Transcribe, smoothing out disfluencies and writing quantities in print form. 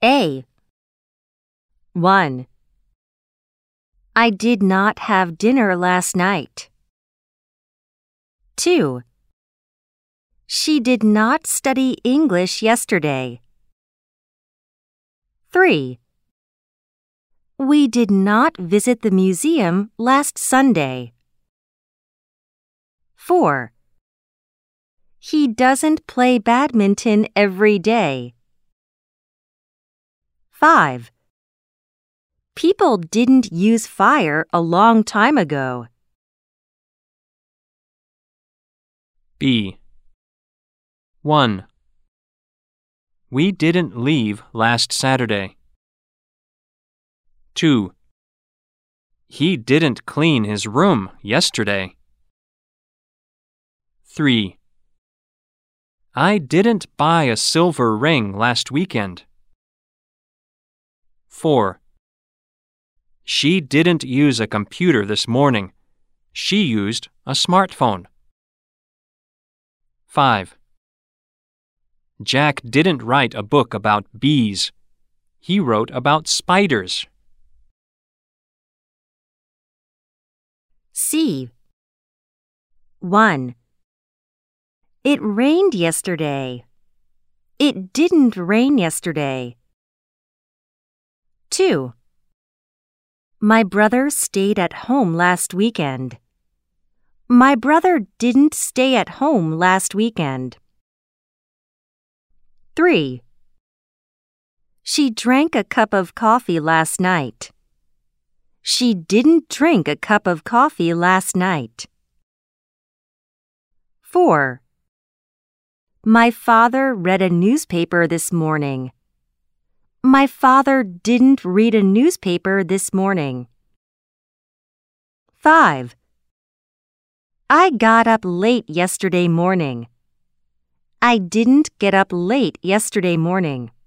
A. 1. I did not have dinner last night. 2. She did not study English yesterday. 3. We did not visit the museum last Sunday. 4. He doesn't play badminton every day. 5. People didn't use fire a long time ago. B. 1. We didn't leave last Saturday. 2. He didn't clean his room yesterday. 3. I didn't buy a silver ring last weekend. 4. She didn't use a computer this morning. She used a smartphone. 5. Jack didn't write a book about bees. He wrote about spiders. C. 1. It rained yesterday. It didn't rain yesterday. 2. My brother stayed at home last weekend. My brother didn't stay at home last weekend. 3. She drank a cup of coffee last night. She didn't drink a cup of coffee last night. 4. My father read a newspaper this morning. My father didn't read a newspaper this morning. 5. I got up late yesterday morning. I didn't get up late yesterday morning.